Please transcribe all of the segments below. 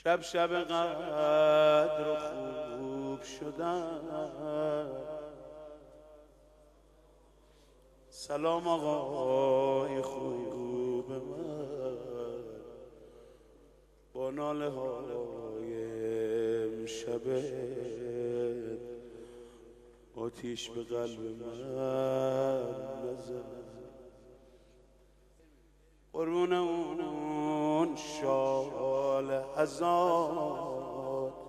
شب قدر و خوب شدن. سلام آقای خوب من، با ناله های امشبت آتیش به قلب من نزن. قربون اون شال ازاد،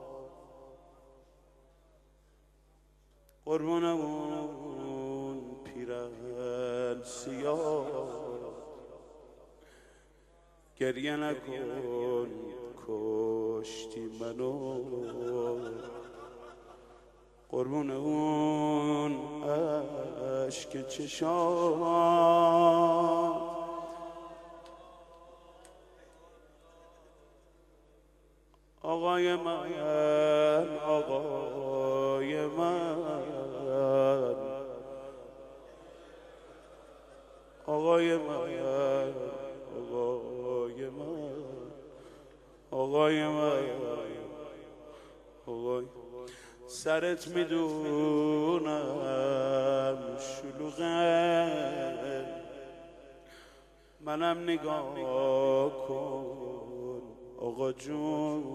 قربون اون پیرهن سیاه، گریه نکن کشتی منو. قربون اون اشک چشام، آقای من، آقای من، آقای من، آقای من، آقای من، آقای سرت میدونم شلوغه، منم نگاه کن آقا جون،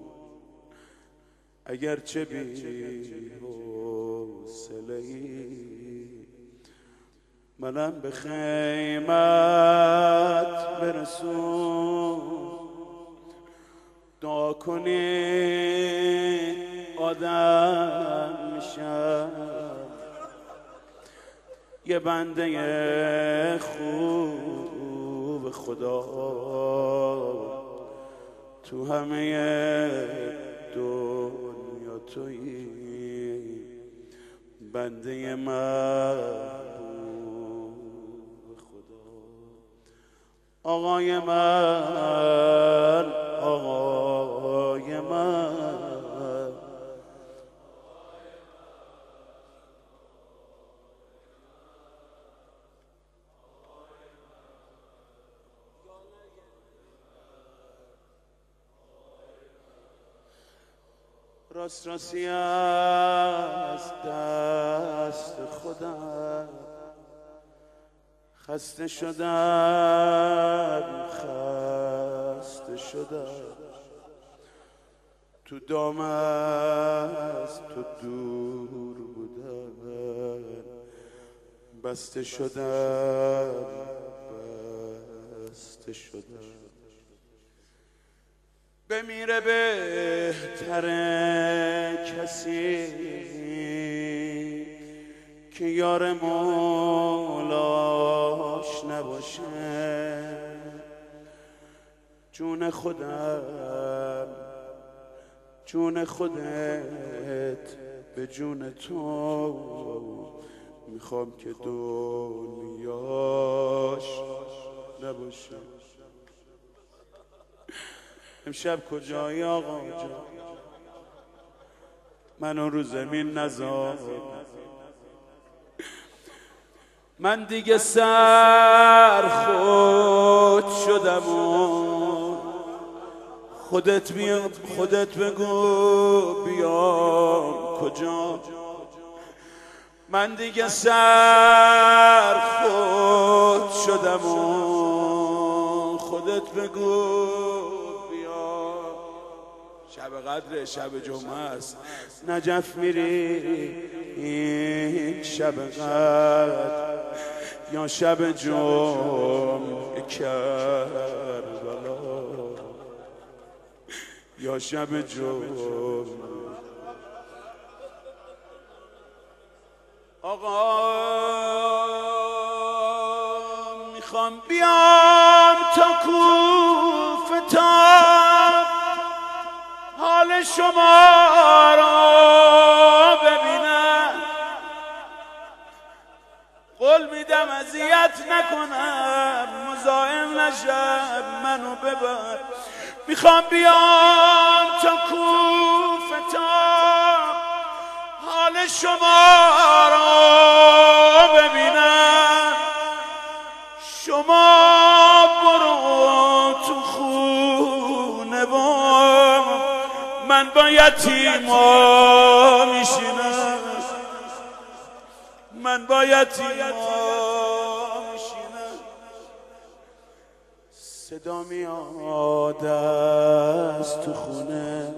اگرچه بی حوصله‌ای منم به خیمت برسون. دعا کنی آدم میشم، یه بنده خوب خدا تو همه دنیا تویی، بنده محبوب خدا. آقای من، آقای من، راست راستی از دست خودم خسته شدم، خسته شدم، تو دام از تو دور بودم، بسته شدم، بسته شدم. بمیره بهتره کسی که یار مولاش نباشه. جون خودم، جون خودت به جون تو، میخوام که دنیاش نباشه. امشب کجایی آقا جان؟ منو رو زمین نذار، من دیگه سرخوش شدم و خودت بگو بیام کجا. من دیگه سرخوش شدم و خودت بگو. شب قدر شب جمعه است، نجف میری این شب قدر یا شب جمعه کربلا، یا شب جمعه. آقا میخوام بیام تا کوفه تا حال شما را ببینم، قول میدم اذیت نکنم، مزاحم نشم، منو ببر. میخوام بیام تا کوفه تا حال شما را ببینم، شما برو تو خونه با من با یتیما میشینم، من با یتیما میشینم، صدا میاد از تو خونه،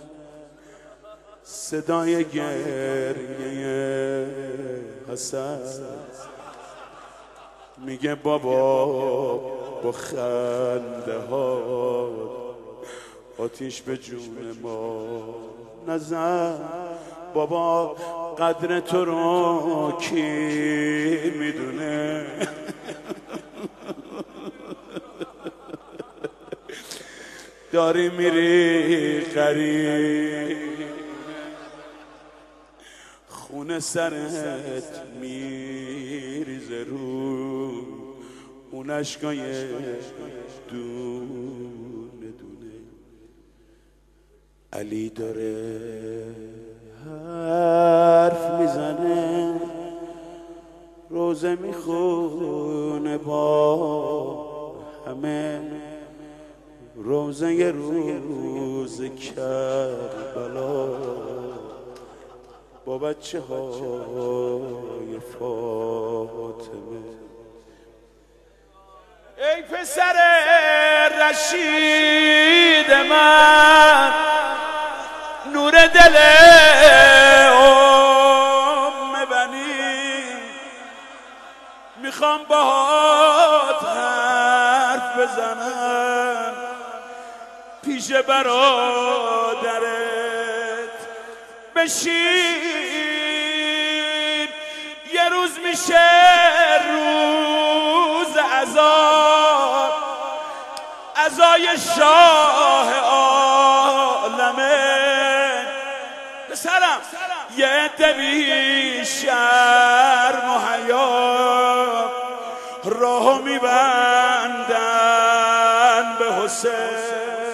صدای گریه حسن، میگه بابا با خنده ها آتیش به جون ما نزن، بابا قدر تو رو کی میدونه. داری میری قریب خونه سرت میریزه رو اون اشکای دونه دونه. علی داره حرف میزنه، روزه میخونه با همه، روزه یه روز کربلا با بچه های فاطمه. ای پسر رشید من، نور دل ام بنی، میخوام باهات حرف بزنم پیش برادرت بشین. یه روز میشه روز عذاب، عزای شاه عالمه. پسرم یه عده بی شرم و حیا راهو میبندن به حسین.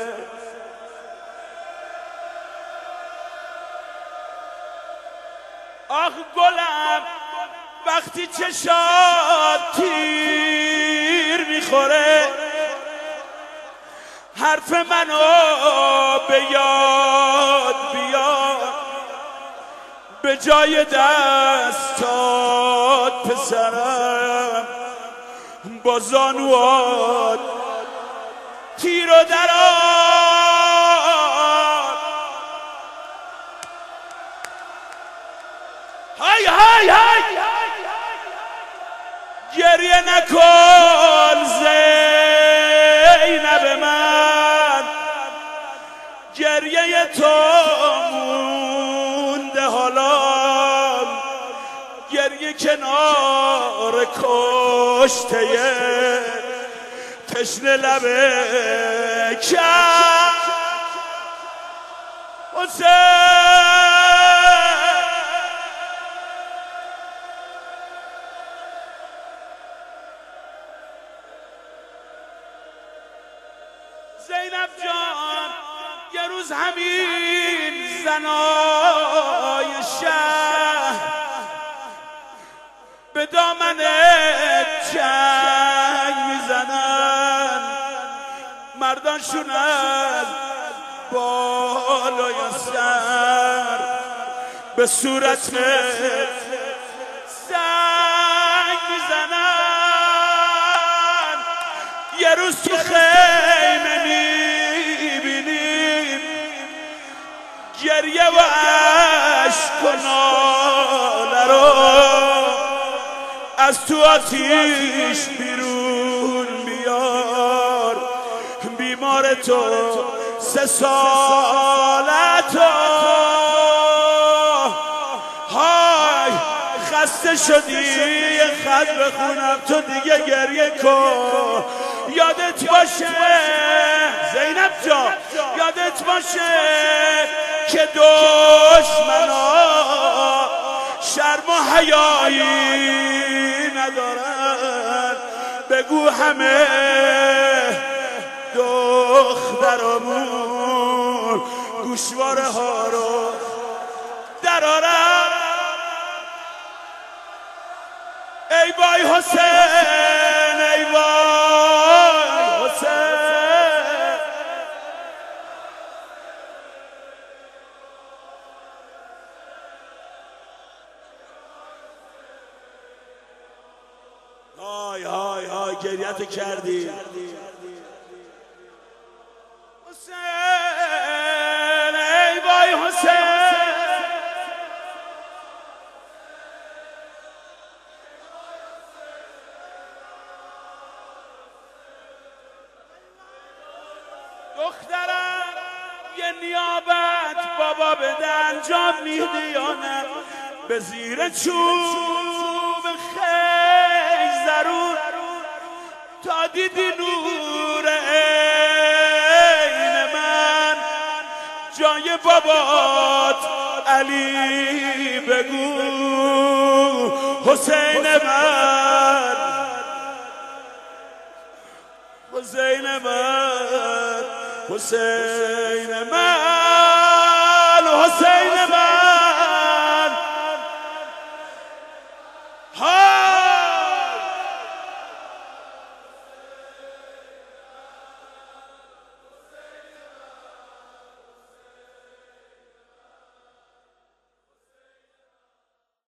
آخ گلم وقتی چشات تیر میخوره، حرف منو به یاد بیار، به جای دستات پسرم با زانوات تیر و درار. های های های گریه نکن زینب من، گریه تو مونده حالا، گریه کنار کشته تشنه لبه کرد حسین. زینب جان یه روز همین زنای شهر به دامن جنگ میزنن، مردانشون از بالای سر به صورت سنگ میزنن. یه روز تو خیمه میبینیم گریه و عشق و ناله رو، از تو آتیش بیرون بیار، بیمار تو 3 سالتو. های خسته شدی یه خط بخونم تو دیگه گریه کن، یادت باشه زینب جان، یادت باشه که دشمنا شرم و حیایی ندارن. بگو همه دخترامون گوشواره ها رو درارن. ای وای حسین، ای وای حسین، های های های گریت کردی حسین ای وای حسین دخترم یه نیابت بابا بده انجام میده یا نه به زیر چوب خیش ضرور تا دیدی نور عین من جای بابات علی بگو حسین من حسین من حسین